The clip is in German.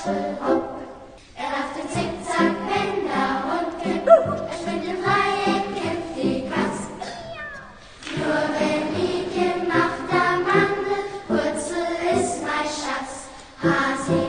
Wurzel, hopp. Er lachte zickzack, Bänder und Kipp. Er springt im Dreieck, kippt die Katz. Nur wenn Liedchen macht, der Mandel, Wurzel ist mein Schatz. Hase